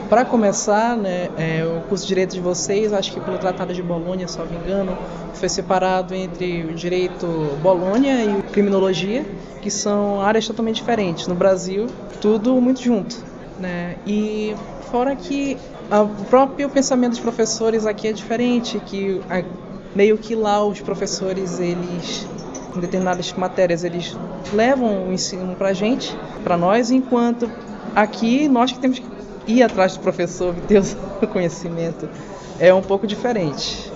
Para começar, né, o curso de Direito de vocês, acho que pelo Tratado de Bolonha, se não me engano, foi separado entre o Direito Bolonha e Criminologia, que são áreas totalmente diferentes. No Brasil, tudo muito junto, né? E fora que o próprio pensamento dos professores aqui é diferente, que meio que lá os professores, eles em determinadas matérias, eles levam o ensino pra gente, pra nós, enquanto aqui nós que temos que ir atrás do professor, ter o conhecimento. É um pouco diferente.